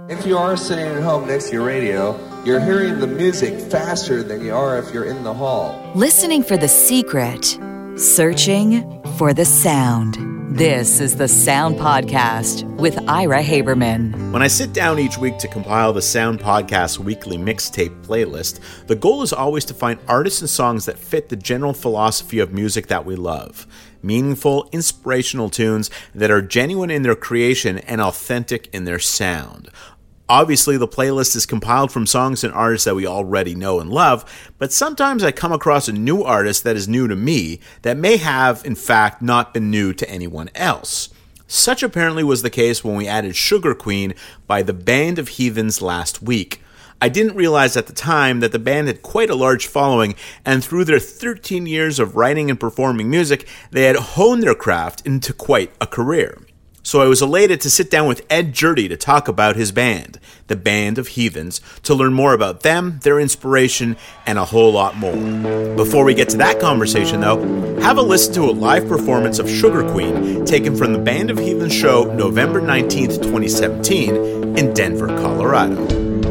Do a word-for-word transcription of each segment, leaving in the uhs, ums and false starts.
If you are sitting at home next to your radio, you're hearing the music faster than you are if you're in the hall. Listening for the secret, searching for the sound. This is the Sound Podcast with Ira Haberman. When I sit down each week to compile the Sound Podcast weekly mixtape playlist, the goal is always to find artists and songs that fit the general philosophy of music that we love. Meaningful, inspirational tunes that are genuine in their creation and authentic in their sound. Obviously, the playlist is compiled from songs and artists that we already know and love, but sometimes I come across a new artist that is new to me that may have, in fact, not been new to anyone else. Such apparently was the case when we added Sugar Queen by the Band of Heathens last week. I didn't realize at the time that the band had quite a large following, and through their thirteen years of writing and performing music, they had honed their craft into quite a career. So I was elated to sit down with Ed Jurdy to talk about his band, the Band of Heathens, to learn more about them, their inspiration, and a whole lot more. Before we get to that conversation, though, have a listen to a live performance of Sugar Queen taken from the Band of Heathens show November nineteenth, twenty seventeen in Denver, Colorado.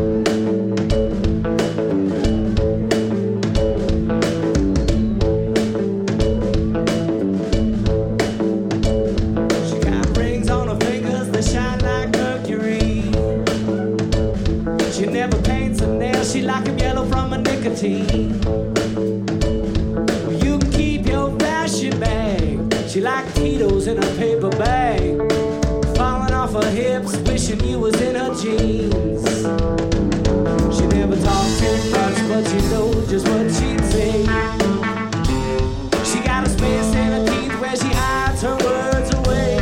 You can keep your fashion bag. She like Tito's in a paper bag. Falling off her hips, wishing you was in her jeans. She never talked too much, but you know just what she'd say. She got a space in her teeth where she hides her words away.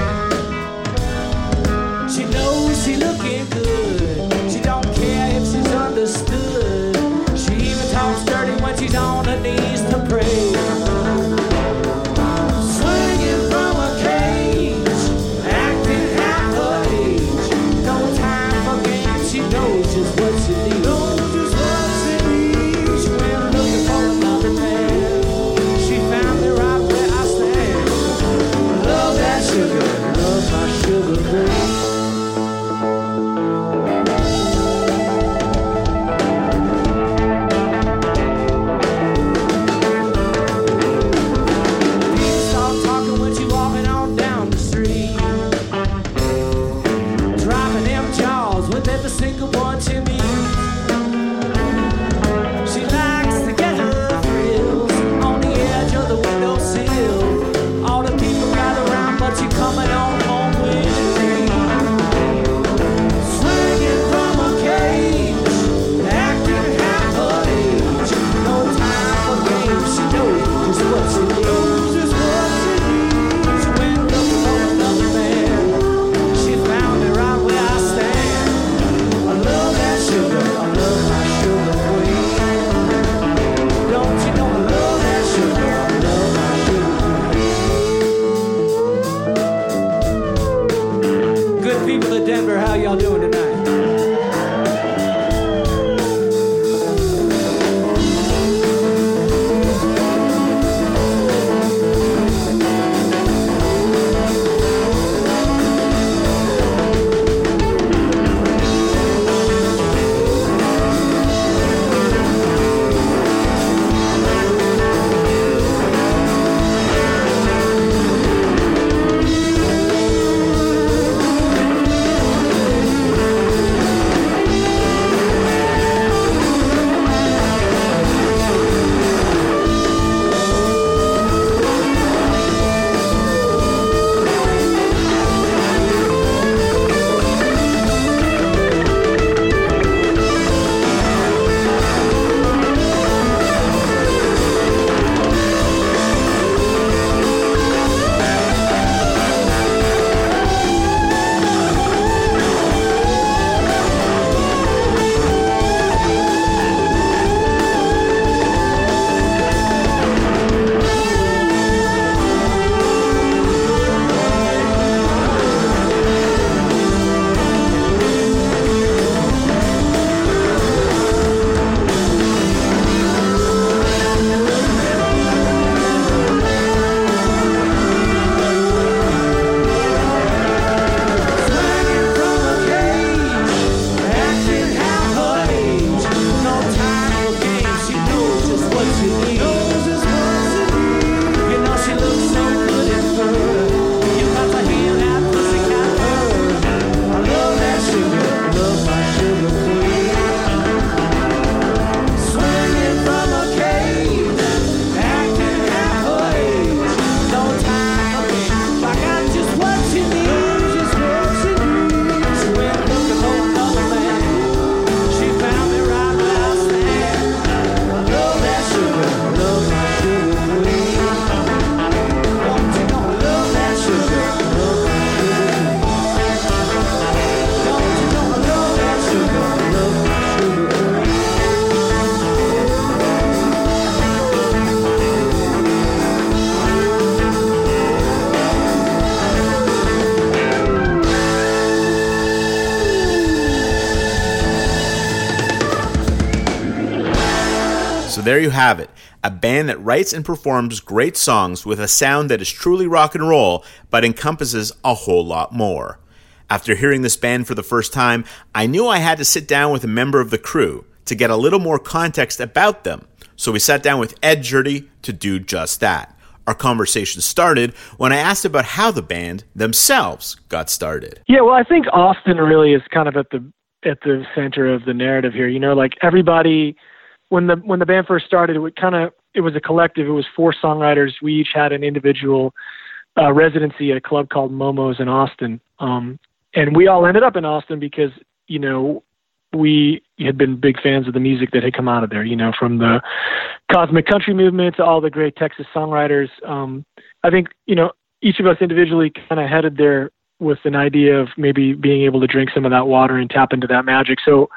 She knows she looking good. She don't care if she's understood. Talks dirty when she's on her knees to pray. Swinging from a cage, acting half her age. No time for games, she knows just what she needs. Knows just what she needs. She went looking for another man. So there you have it, a band that writes and performs great songs with a sound that is truly rock and roll, but encompasses a whole lot more. After hearing this band for the first time, I knew I had to sit down with a member of the crew to get a little more context about them. So we sat down with Ed Jurdy to do just that. Our conversation started when I asked about how the band themselves got started. Yeah, well, I think Austin really is kind of at the at the center of the narrative here. You know, like everybody, when the when the band first started, it would kind of it was a collective. It was four songwriters. We each had an individual uh, residency at a club called Momo's in Austin, um, and we all ended up in Austin because you know we had been big fans of the music that had come out of there. You know, from the Cosmic Country movement to all the great Texas songwriters. Um, I think you know each of us individually kind of headed there with an idea of maybe being able to drink some of that water and tap into that magic. So.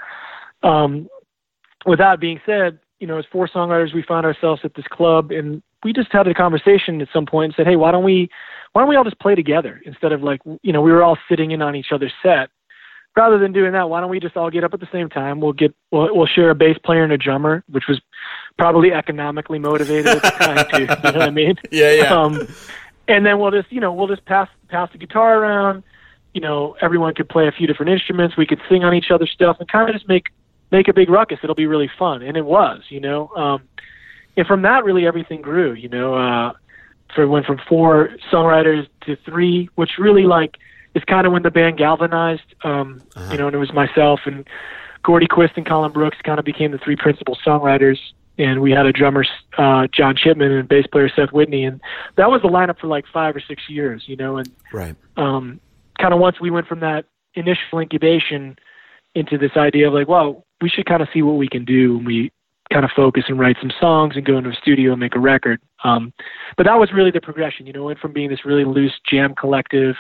Um, With that being said, you know, as four songwriters, we found ourselves at this club, and we just had a conversation at some point and said, "Hey, why don't we, why don't we all just play together instead of like, you know, we were all sitting in on each other's set. Rather than doing that, why don't we just all get up at the same time? We'll get, we'll, we'll share a bass player and a drummer, which was probably economically motivated at the time too. You know what I mean? Yeah, yeah. Um, and then we'll just, you know, we'll just pass pass the guitar around. You know, everyone could play a few different instruments. We could sing on each other's stuff and kind of just make." make a big ruckus. It'll be really fun. And it was, you know, um, and from that really everything grew, you know, uh, for went from four songwriters to three, which really like is kind of when the band galvanized, um, uh-huh. you know, and it was myself and Gordy Quist and Colin Brooks kind of became the three principal songwriters. And we had a drummer, uh, John Chipman, and bass player Seth Whitney. And that was the lineup for like five or six years, you know, and right. um, kind of once we went from that initial incubation into this idea of like, well, we should kind of see what we can do when we kind of focus and write some songs and go into a studio and make a record. Um, but that was really the progression, you know, went from being this really loose jam collective,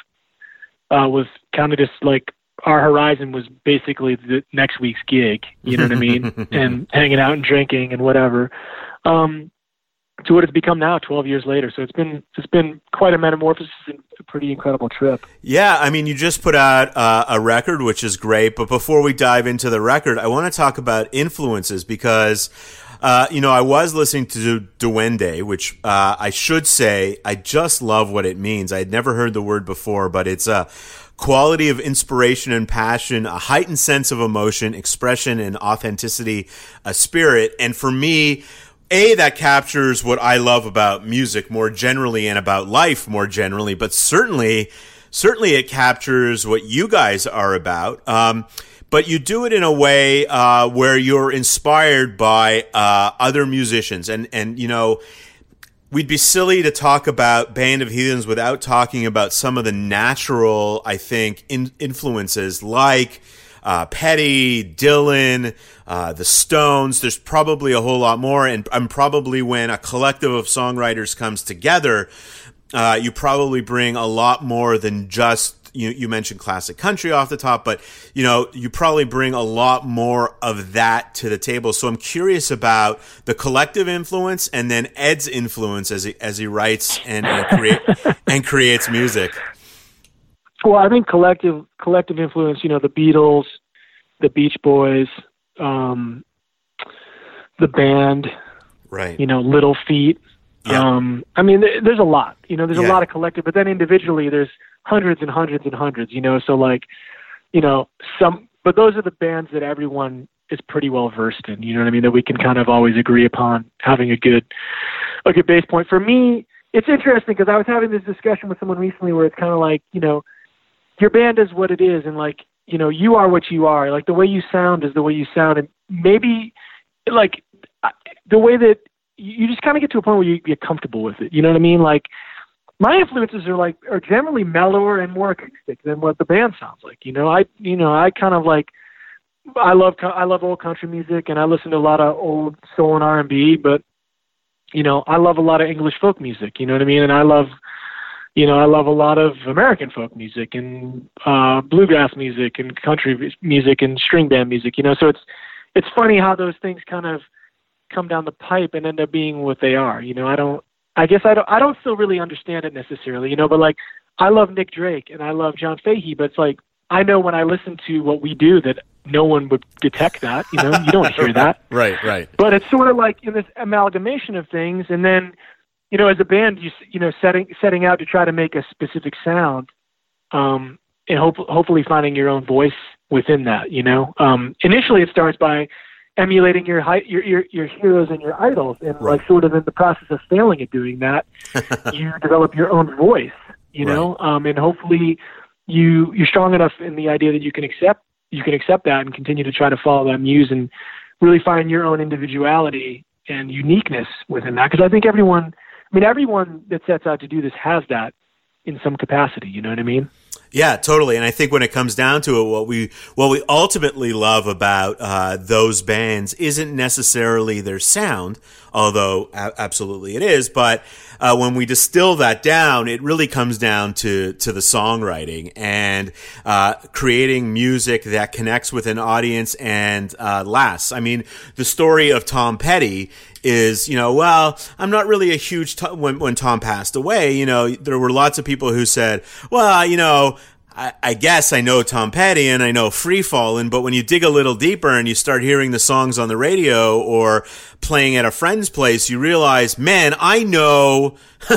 uh, was kind of just like our horizon was basically the next week's gig, you know what I mean? And hanging out and drinking and whatever. Um, to what it's become now twelve years later. So it's been it's been quite a metamorphosis and a pretty incredible trip. Yeah, I mean, you just put out uh, a record, which is great. But before we dive into the record, I want to talk about influences because, uh, you know, I was listening to Duende, which uh, I should say I just love what it means. I had never heard the word before, but it's a quality of inspiration and passion, a heightened sense of emotion, expression, and authenticity, a spirit. And for me, A, that captures what I love about music more generally and about life more generally, but certainly, certainly it captures what you guys are about. Um, but you do it in a way uh, where you're inspired by uh, other musicians. And, and, you know, we'd be silly to talk about Band of Heathens without talking about some of the natural, I think, in- influences like Uh, Petty, Dylan, uh, the Stones. There's probably a whole lot more, and, and probably when a collective of songwriters comes together, uh, you probably bring a lot more than just, you, you mentioned classic country off the top, but, you know, you probably bring a lot more of that to the table. So I'm curious about the collective influence and then Ed's influence as he, as he writes and, and, create, and creates music. Well, I think collective collective influence, you know, the Beatles, the Beach Boys, um, the band, right? You know, Little Feat. Yeah. Um, I mean, th- there's a lot. You know, there's yeah. a lot of collective, but then individually, there's hundreds and hundreds and hundreds. You know, so like, you know, some, but those are the bands that everyone is pretty well versed in. You know what I mean? That we can kind of always agree upon having a good, a good base point. For me, it's interesting because I was having this discussion with someone recently where it's kind of like, you know, your band is what it is, and like, you know, you are what you are. Like the way you sound is the way you sound, and maybe like the way that you just kind of get to a point where you get comfortable with it. You know what I mean? Like my influences are like are generally mellower and more acoustic than what the band sounds like. You know, I you know I kind of like I love I love old country music, and I listen to a lot of old soul and R and B, but you know, I love a lot of English folk music. You know what I mean? And I love. You know, I love a lot of American folk music and uh, bluegrass music and country music and string band music. You know, so it's it's funny how those things kind of come down the pipe and end up being what they are. You know, I don't. I guess I don't. I don't still really understand it necessarily. You know, but like I love Nick Drake and I love John Fahey, but it's like I know when I listen to what we do that no one would detect that. You know, you don't hear that. Right, right. But it's sort of like in this amalgamation of things, and then, you know, as a band, you you know, setting setting out to try to make a specific sound, um, and hope, hopefully finding your own voice within that. You know, um, initially it starts by emulating your, hi- your your your heroes and your idols, and right. like sort of in the process of failing at doing that, you develop your own voice. You know, right. um, and hopefully you you're strong enough in the idea that you can accept you can accept that and continue to try to follow that muse and really find your own individuality and uniqueness within that. Because I think everyone, I mean, everyone that sets out to do this has that in some capacity. You know what I mean? Yeah, totally. And I think when it comes down to it, what we what we ultimately love about uh, those bands isn't necessarily their sound, although a- absolutely it is. But uh, when we distill that down, it really comes down to to the songwriting and uh, creating music that connects with an audience and uh, lasts. I mean, the story of Tom Petty is, you know, well, I'm not really a huge, t- when, when Tom passed away, you know, there were lots of people who said, well, you know, I, I guess I know Tom Petty and I know Free Fallin', but when you dig a little deeper and you start hearing the songs on the radio or playing at a friend's place, you realize, man, I know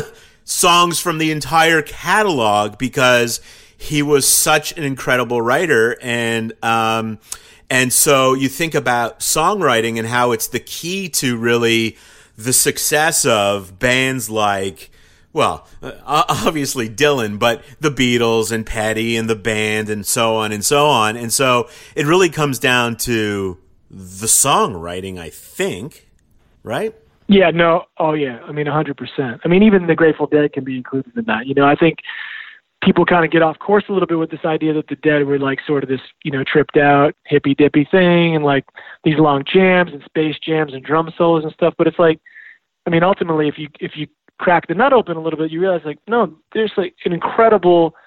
songs from the entire catalog because he was such an incredible writer. And, um, And so you think about songwriting and how it's the key to really the success of bands like, well, obviously Dylan, but the Beatles and Petty and the band and so on and so on. And so it really comes down to the songwriting, I think, right? Yeah, no. Oh, yeah. I mean, one hundred percent. I mean, even the Grateful Dead can be included in that. You know, I think people kind of get off course a little bit with this idea that the Dead were like sort of this, you know, tripped out, hippy dippy thing and like these long jams and space jams and drum solos and stuff. But it's like, I mean, ultimately, if you, if you crack the nut open a little bit, you realize like, no, there's like an incredible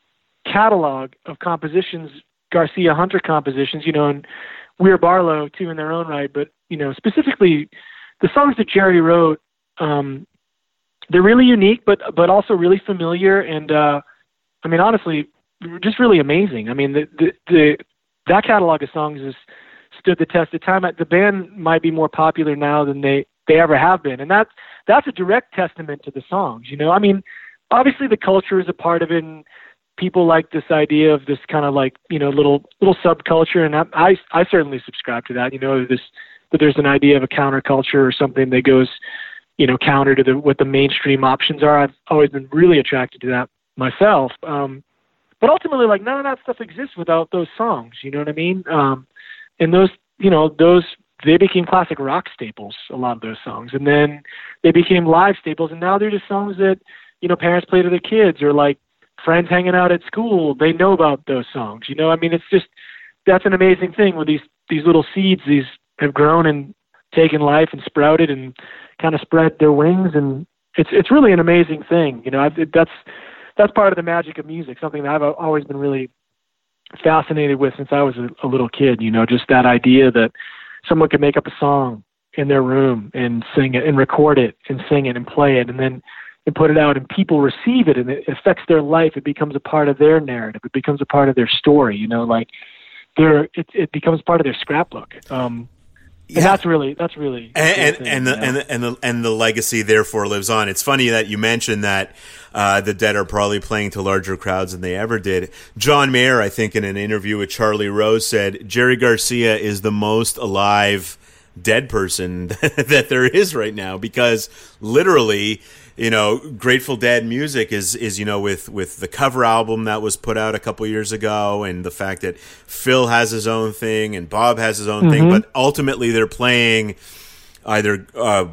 catalog of compositions, Garcia Hunter compositions, you know, and Weir Barlow too in their own right. But, you know, specifically the songs that Jerry wrote, um, they're really unique, but, but also really familiar. And, uh, I mean, honestly, just really amazing. I mean, the, the, the that catalog of songs has stood the test of time. The band might be more popular now than they, they ever have been. And that's, that's a direct testament to the songs, you know? I mean, obviously the culture is a part of it, and people like this idea of this kind of like, you know, little, little subculture. And I, I, I certainly subscribe to that, you know, this, that there's an idea of a counterculture or something that goes, you know, counter to the, what the mainstream options are. I've always been really attracted to that myself. Um, but ultimately, like, none of that stuff exists without those songs, you know what I mean? Um, and those, you know, those, they became classic rock staples, a lot of those songs. And then they became live staples, and now they're just songs that, you know, parents play to their kids, or like friends hanging out at school, they know about those songs, you know? I mean, it's just, that's an amazing thing where these, these little seeds, these have grown and taken life and sprouted and kind of spread their wings. And it's, it's really an amazing thing. You know, I, that's, that's part of the magic of music, something that I've always been really fascinated with since I was a, a little kid, you know, just that idea that someone could make up a song in their room and sing it and record it and sing it and play it and then and put it out, and people receive it and it affects their life. It becomes a part of their narrative. It becomes a part of their story, you know, like they're, it, it becomes part of their scrapbook. Um, And yeah. that's really, that's really, and, thing, and, the, and, the, and the, and the legacy therefore lives on. It's funny that you mentioned that, uh, the Dead are probably playing to larger crowds than they ever did. John Mayer, I think in an interview with Charlie Rose, said Jerry Garcia is the most alive dead person that there is right now, because literally, you know, Grateful Dead music is, is, you know, with, with the cover album that was put out a couple years ago, and the fact that Phil has his own thing and Bob has his own mm-hmm. thing, but ultimately they're playing either uh,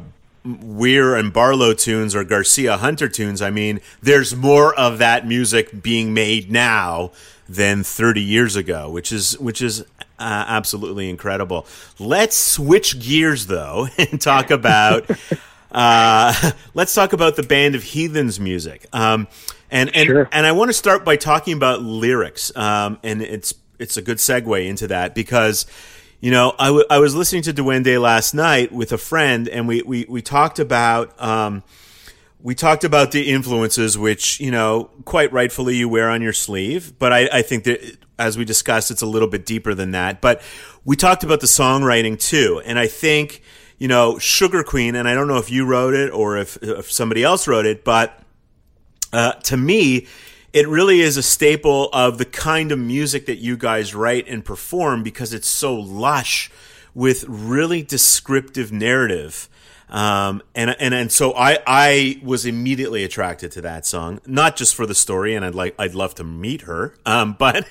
Weir and Barlow tunes or Garcia Hunter tunes. I mean, there's more of that music being made now than thirty years ago, which is, which is uh, absolutely incredible. Let's switch gears though and talk about Uh, let's talk about the Band of Heathens music. Um, and, and, sure. and I want to start by talking about lyrics. Um, and it's, it's a good segue into that because, you know, I, w- I was listening to Duende last night with a friend, and we, we, we talked about, um, we talked about the influences which, you know, quite rightfully you wear on your sleeve. But I, I think that as we discussed, it's a little bit deeper than that. But we talked about the songwriting too, and I think, you know, Sugar Queen, and I don't know if you wrote it or if, if somebody else wrote it, but uh, to me, it really is a staple of the kind of music that you guys write and perform because it's so lush with really descriptive narrative. Um, and, and, and so I, I was immediately attracted to that song, not just for the story, and I'd like, I'd love to meet her. Um, but,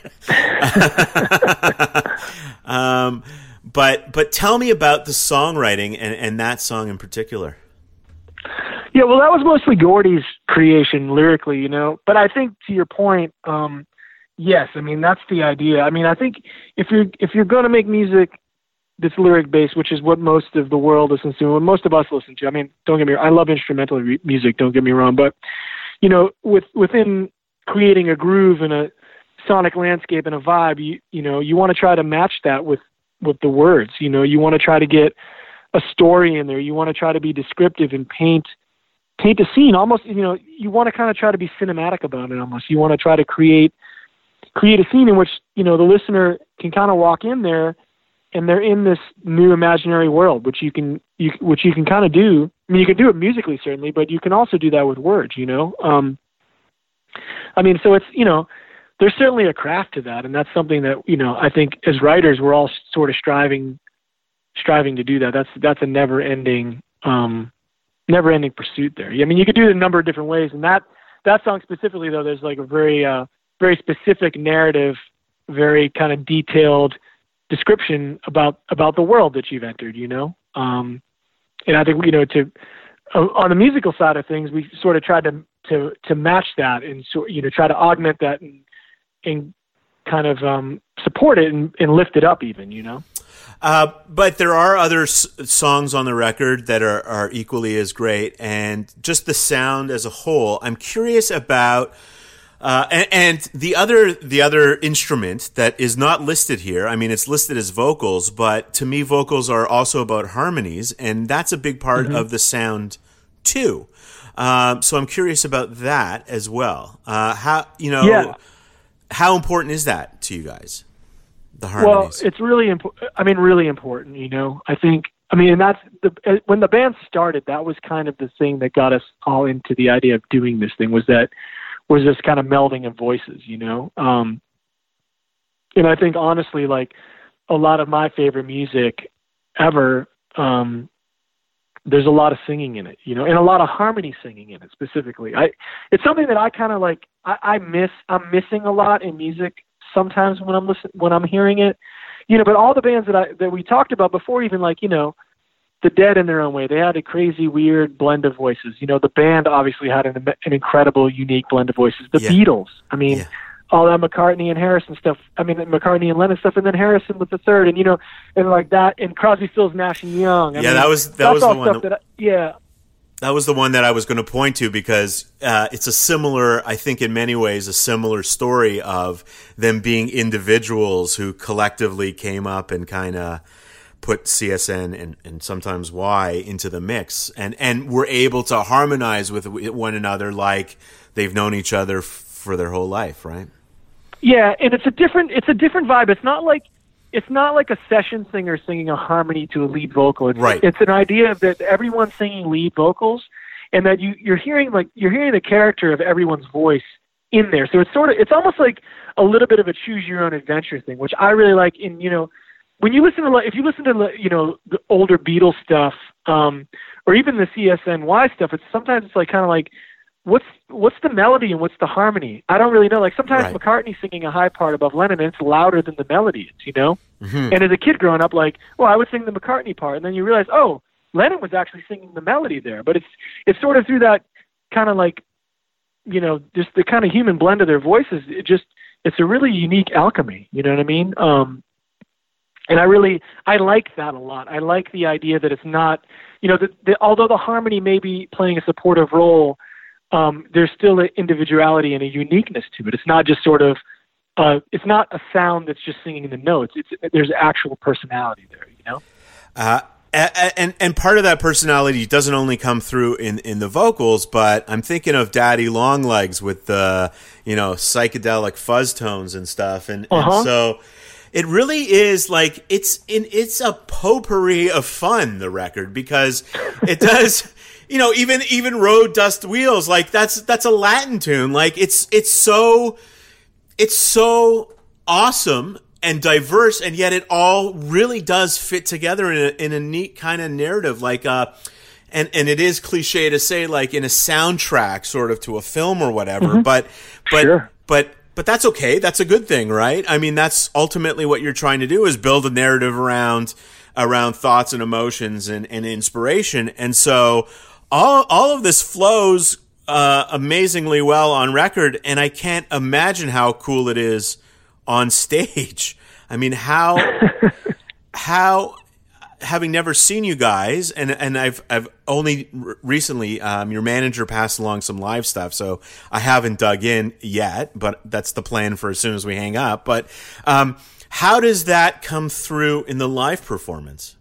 um, but, but tell me about the songwriting and, and that song in particular. Yeah, well, that was mostly Gordy's creation lyrically, you know, but I think to your point, um, yes, I mean, that's the idea. I mean, I think if you're, if you're going to make music that's lyric based, which is what most of the world listens to, and most of us listen to. I mean, don't get me wrong, I love instrumental re- music, don't get me wrong, but you know, with within creating a groove and a sonic landscape and a vibe, you you know, you want to try to match that with with the words. You know, you want to try to get a story in there. You want to try to be descriptive and paint paint a scene. Almost, you know, you want to kind of try to be cinematic about it. Almost, you want to try to create create a scene in which, you know, the listener can kind of walk in there and they're in this new imaginary world, which you can, you, which you can kind of do. I mean, you can do it musically certainly, but you can also do that with words, you know? Um, I mean, so it's, you know, there's certainly a craft to that. And that's something that, you know, I think as writers, we're all sort of striving, striving to do that. That's, that's a never ending, um, never ending pursuit there. I mean, you could do it a number of different ways. And that, that song specifically though, there's like a very, uh, very specific narrative, very kind of detailed description about about the world that you've entered, you know. Um, and I think, you know, to uh, on the musical side of things, we sort of tried to to to match that and so you know try to augment that and and kind of um, support it and, and lift it up, even, you know. Uh, but there are other s- songs on the record that are, are equally as great, and just the sound as a whole. I'm curious about. Uh, and, and the other the other instrument that is not listed here, I mean, it's listed as vocals, but to me, vocals are also about harmonies, and that's a big part mm-hmm. of the sound too. Um, so I'm curious about that as well. Uh, how you know, yeah. how important is that to you guys? The harmonies. Well, it's really important. I mean, really important. You know, I think. I mean, and that's the when the band started. That was kind of the thing that got us all into the idea of doing this thing. Was that. was this kind of melding of voices, you know? Um, and I think honestly, like a lot of my favorite music ever, um, there's a lot of singing in it, you know, and a lot of harmony singing in it specifically. I, it's something that I kind of like, I, I miss, I'm missing a lot in music sometimes when I'm listening, when I'm hearing it, you know, but all the bands that I, that we talked about before, even like, you know, the Dead in their own way, they had a crazy, weird blend of voices. You know, the band obviously had an, an incredible, unique blend of voices. The yeah. Beatles, I mean, yeah. all that McCartney and Harrison stuff. I mean, McCartney and Lennon stuff, and then Harrison with the third, and you know, and like that, and Crosby, Stills, Nash and Young. I yeah, mean, that was that was the one. That, that I, yeah, that was the one that I was going to point to because uh, it's a similar, I think, in many ways, a similar story of them being individuals who collectively came up and kind of put C S N and, and sometimes Y into the mix and, and were able to harmonize with one another like they've known each other f- for their whole life, right? Yeah, and it's a different it's a different vibe. It's not like it's not like a session singer singing a harmony to a lead vocal. It's, right. It's an idea that everyone's singing lead vocals and that you, you're hearing like you're hearing the character of everyone's voice in there. So it's sort of it's almost like a little bit of a choose your own adventure thing, which I really like in, you know, when you listen to, if you listen to, you know, the older Beatles stuff, um, or even the C S N Y stuff, it's sometimes it's like kind of like, what's what's the melody and what's the harmony? I don't really know. Like sometimes right. McCartney's singing a high part above Lennon, and it's louder than the melody is, you know. Mm-hmm. And as a kid growing up, like, well, I would sing the McCartney part, and then you realize, oh, Lennon was actually singing the melody there. But it's it's sort of through that kind of like, you know, just the kind of human blend of their voices. It just it's a really unique alchemy. You know what I mean? Um, And I really, I like that a lot. I like the idea that it's not, you know, that the, although the harmony may be playing a supportive role, um, there's still an individuality and a uniqueness to it. It's not just sort of, uh, it's not a sound that's just singing the notes. It's there's actual personality there, you know. Uh, And, and and part of that personality doesn't only come through in, in the vocals, but I'm thinking of Daddy Longlegs with the, you know, psychedelic fuzz tones and stuff. And, uh-huh. and so it really is like it's in it's a potpourri of fun, the record, because it does, you know, even even Road Dust Wheels, like that's that's a Latin tune. Like it's it's so it's so awesome and diverse, and yet it all really does fit together in a, in a neat kind of narrative. Like, uh, and and it is cliche to say, like in a soundtrack, sort of to a film or whatever. Mm-hmm. But but sure. but but that's okay. That's a good thing, right? I mean, that's ultimately what you're trying to do, is build a narrative around around thoughts and emotions and, and inspiration. And so all all of this flows uh, amazingly well on record, and I can't imagine how cool it is on stage. I mean, how, how, having never seen you guys, and and I've I've only r- recently, um, your manager passed along some live stuff, so I haven't dug in yet, but that's the plan for as soon as we hang up. But um, how does that come through in the live performance?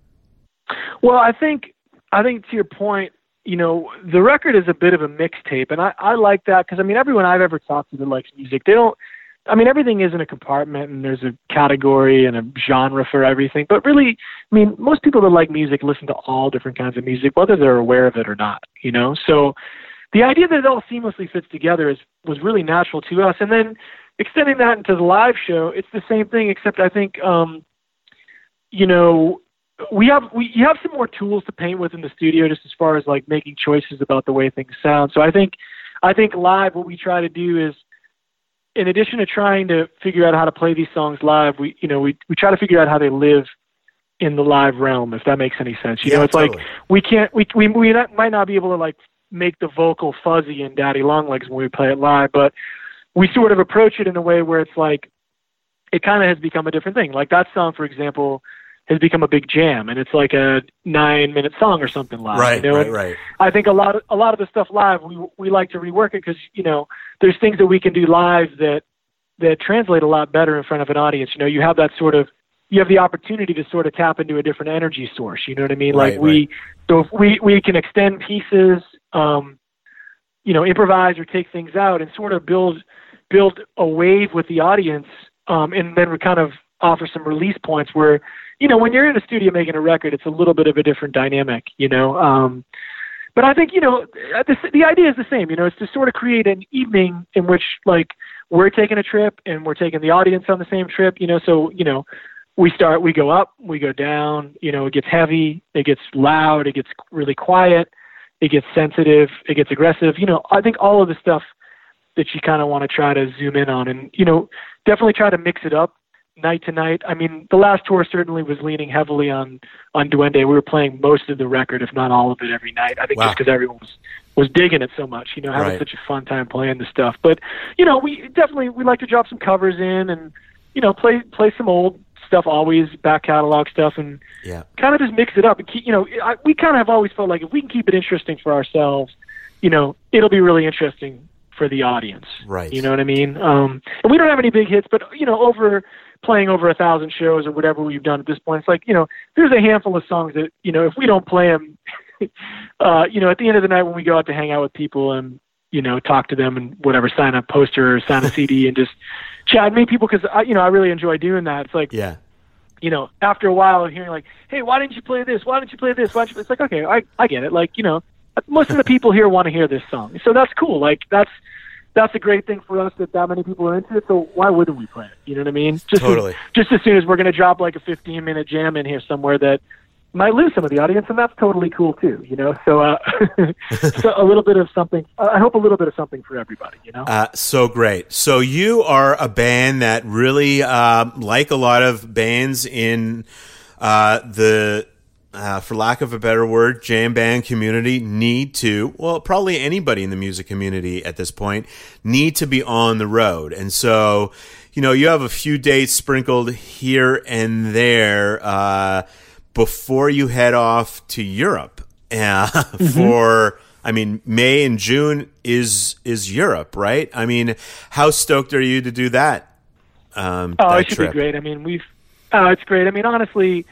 Well, I think I think to your point, you know, the record is a bit of a mixtape, and I, I like that because I mean, everyone I've ever talked to that likes music, they don't. I mean, everything is in a compartment, and there's a category and a genre for everything. But really, I mean, most people that like music listen to all different kinds of music, whether they're aware of it or not, you know? So the idea that it all seamlessly fits together is was really natural to us. And then extending that into the live show, it's the same thing, except I think, um, you know, we have we you have some more tools to paint with in the studio, just as far as like making choices about the way things sound. So I think I think live, what we try to do is, in addition to trying to figure out how to play these songs live, we, you know, we, we try to figure out how they live in the live realm, if that makes any sense. You yeah, know, it's totally. like we can't, we, we, we not, might not be able to like make the vocal fuzzy in Daddy Longlegs when we play it live, but we sort of approach it in a way where it's like, it kind of has become a different thing. Like that song, for example, has become a big jam, and it's like a nine minute song or something live. Right, you know? right, and right. I think a lot of, a lot of the stuff live, we, we like to rework it because, you know, there's things that we can do live that, that translate a lot better in front of an audience. You know, you have that sort of, you have the opportunity to sort of tap into a different energy source. You know what I mean? Right, like we, right. so if we, we can extend pieces, um, you know, improvise or take things out and sort of build, build a wave with the audience. Um, and then we kind of offer some release points where, you know, when you're in a studio making a record, it's a little bit of a different dynamic, you know? Um, but I think, you know, the, the idea is the same, you know, it's to sort of create an evening in which like we're taking a trip and we're taking the audience on the same trip, you know? So, you know, we start, we go up, we go down, you know, it gets heavy, it gets loud, it gets really quiet, it gets sensitive, it gets aggressive. You know, I think all of the stuff that you kind of want to try to zoom in on and, you know, definitely try to mix it up night to night. I mean, the last tour certainly was leaning heavily on, on Duende. We were playing most of the record, if not all of it, every night. I think wow. just because everyone was, was digging it so much, you know, having right. such a fun time playing the stuff. But, you know, we definitely, we like to drop some covers in and, you know, play, play some old stuff, always back catalog stuff, and yeah. kind of just mix it up. And keep, you know, I, we kind of have always felt like if we can keep it interesting for ourselves, you know, it'll be really interesting for the audience. Right. You know what I mean? Um, and we don't have any big hits, but, you know, over playing over a thousand shows or whatever we've done at this point, it's like, you know, there's a handful of songs that, you know, if we don't play them, uh, you know, at the end of the night when we go out to hang out with people and, you know, talk to them and whatever, sign a poster or sign a C D and just chat and meet people, because, I, you know, I really enjoy doing that. It's like, yeah. you know, after a while hearing like, hey, why didn't you play this? Why didn't you play this? Why didn't you? It's like, okay, I, I get it. Like, you know, most of the people here want to hear this song. So that's cool. Like, that's, that's a great thing for us that that many people are into it. So why wouldn't we play it? You know what I mean? Just totally. As, just as soon as we're going to drop like a fifteen minute jam in here somewhere that might lose some of the audience, and that's totally cool too, you know? So, uh, so a little bit of something, I hope a little bit of something for everybody, you know? Uh, so great. So you are a band that really, uh, like a lot of bands in uh, the, Uh, for lack of a better word, jam band community need to, well, probably anybody in the music community at this point, need to be on the road. And so, you know, you have a few dates sprinkled here and there uh, before you head off to Europe uh, mm-hmm. for, I mean, May and June is is Europe, right? I mean, how stoked are you to do that? Um, oh, that it should trip? be great. I mean, we've, uh, it's great. I mean, honestly,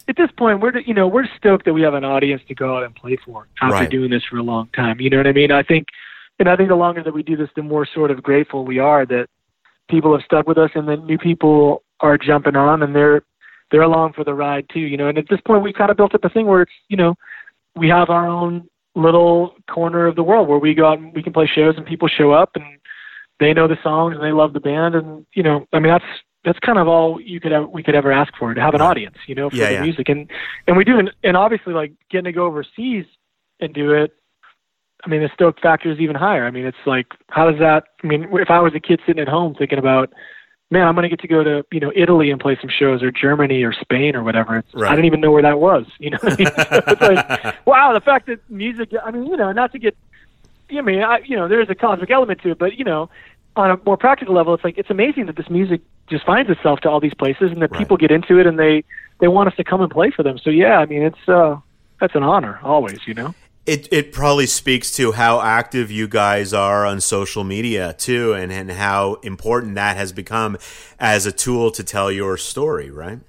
at this point, we're you know we're stoked that we have an audience to go out and play for after Right. doing this for a long time. You know what I mean? I think, and I think the longer that we do this, the more sort of grateful we are that people have stuck with us, and then new people are jumping on, and they're they're along for the ride too. You know, and at this point, we kind of built up a thing where it's you know we have our own little corner of the world where we go out and we can play shows, and people show up and they know the songs and they love the band, and you know, I mean that's. That's kind of all you could ever, we could ever ask for, to have an audience, you know, for Yeah, the yeah. music. And, and we do. And, and obviously, like, getting to go overseas and do it, I mean, the stoke factor is even higher. I mean, it's like, how does that, I mean, if I was a kid sitting at home thinking about, man, I'm going to get to go to, you know, Italy and play some shows, or Germany or Spain or whatever. It's, Right. I didn't even know where that was, you know what I mean? So it's like, wow, the fact that music, I mean, you know, not to get, I mean, I, you know, there's a cosmic element to it, but, you know, on a more practical level, it's like, it's amazing that this music just finds itself to all these places, and that Right. people get into it and they, they want us to come and play for them. So yeah, I mean, it's, uh, that's an honor always, you know? It it probably speaks to how active you guys are on social media too, and, and how important that has become as a tool to tell your story, right?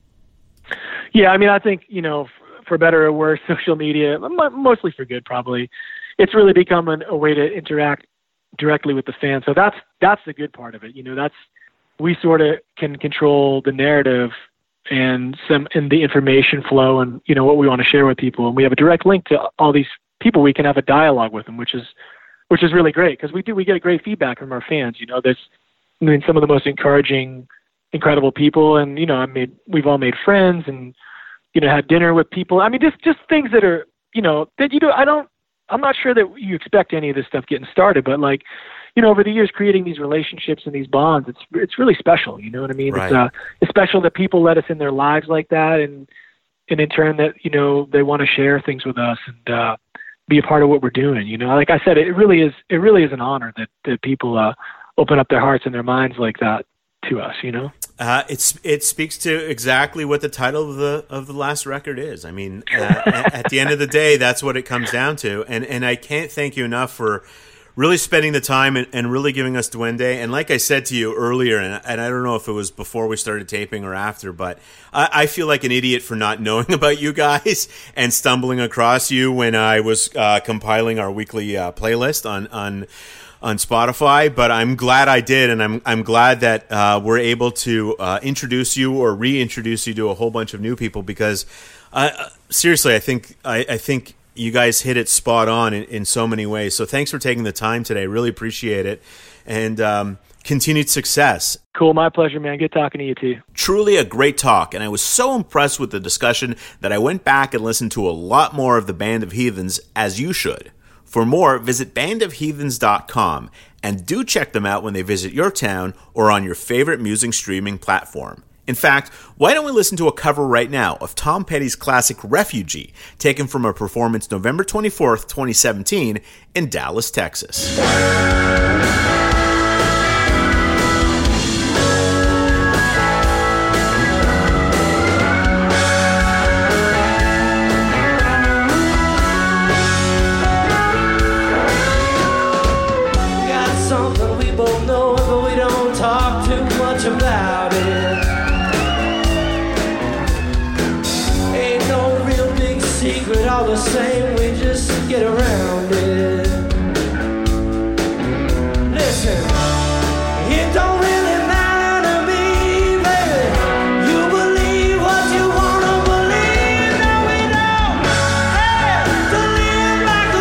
Yeah, I mean, I think, you know, f- for better or worse, social media, m- mostly for good probably, it's really become an, a way to interact directly with the fans. So that's that's the good part of it. You know, that's, we sort of can control the narrative and some and the information flow, and you know what we want to share with people, and we have a direct link to all these people. We can have a dialogue with them, which is which is really great, because we do we get a great feedback from our fans. You know, there's I mean some of the most encouraging, incredible people, and you know I made we've all made friends, and you know had dinner with people. I mean, just just things that are you know that you do. I don't. I'm not sure that you expect any of this stuff getting started, but like, you know, over the years, creating these relationships and these bonds, it's it's really special. You know what I mean? Right. It's uh, it's special that people let us in their lives like that, and and in turn that you know they want to share things with us and uh, be a part of what we're doing. You know, like I said, it really is it really is an honor that that people uh, open up their hearts and their minds like that to us. You know. Uh, it's it speaks to exactly what the title of the of the last record is. I mean, uh, at, at the end of the day, that's what it comes down to. And and I can't thank you enough for really spending the time and, and really giving us Duende. And like I said to you earlier, and, and I don't know if it was before we started taping or after, but I, I feel like an idiot for not knowing about you guys and stumbling across you when I was uh, compiling our weekly uh, playlist on on. on Spotify, but I'm glad I did, and I'm I'm glad that uh, we're able to uh, introduce you or reintroduce you to a whole bunch of new people, because uh, seriously, I think I, I think you guys hit it spot on in, in so many ways. So thanks for taking the time today. Really appreciate it, and um, continued success. Cool, my pleasure, man. Good talking to you too. Truly a great talk, and I was so impressed with the discussion that I went back and listened to a lot more of the Band of Heathens, as you should. For more, visit band of heathens dot com, and do check them out when they visit your town or on your favorite music streaming platform. In fact, why don't we listen to a cover right now of Tom Petty's classic Refugee, taken from a performance November twenty-fourth, twenty seventeen in Dallas, Texas. About it, ain't no real big secret, all the same, we just get around it. Listen, it don't really matter to me, baby. You believe what you wanna believe. No, we don't have to live like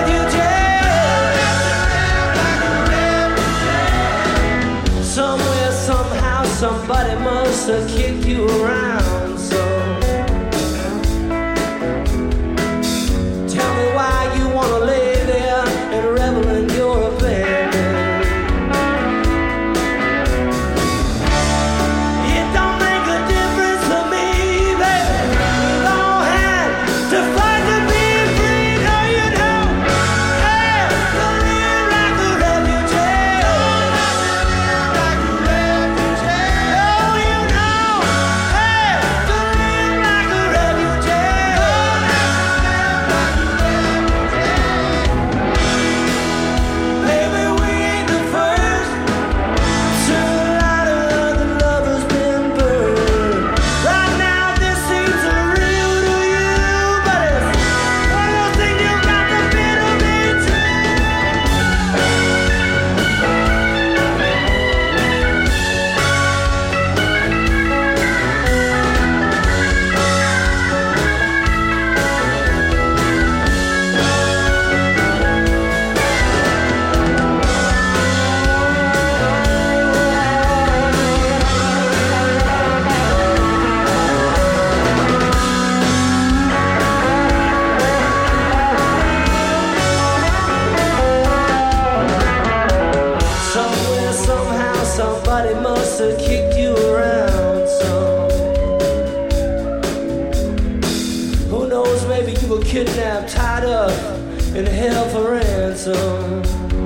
a refugee. Somewhere, somehow, somebody must have kicked you around, so tell me why you wanna lay there and revel in your abandon. It don't make a difference to me, baby. We all had to fight to be free. No, you don't have to live like a refugee. Like a refugee. Oh, you know people kidnapped, tied up, and held for ransom.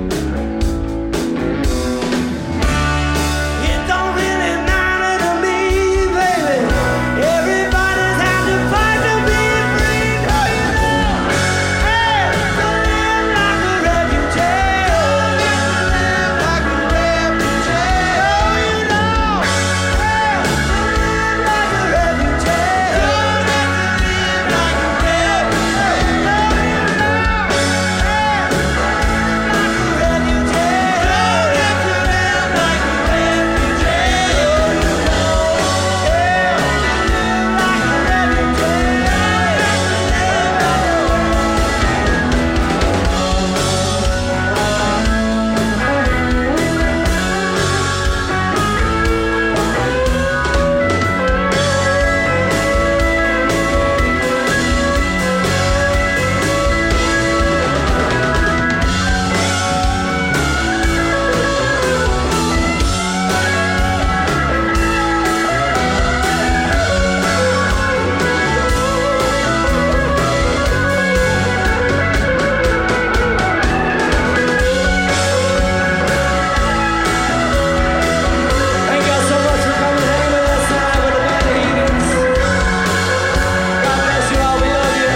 It don't really matter to me, baby. Everybody's had to fight to be free. No, you know, hey, to live like a refugee. Live like a refugee. Oh, you know, hey, to live like a refugee. Don't have to live like a refugee. No, you know, hey, like a refugee. Don't have to live like a refugee. Oh, you know, hey, like a refugee. Thank y'all so much for coming and hanging with us tonight with the band of Heathens. God bless you all. We love you.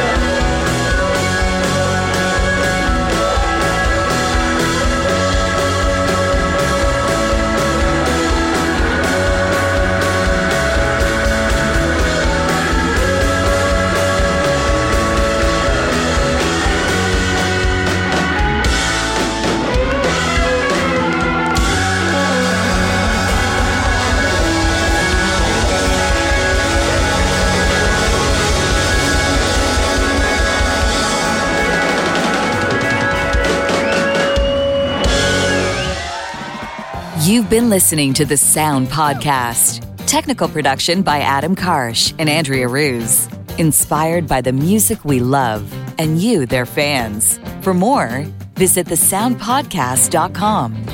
You've been listening to the Sound Podcast. Technical production by Adam Karsh and Andrea Ruse. Inspired by the music we love and you, their fans. For more, visit the sound podcast dot com.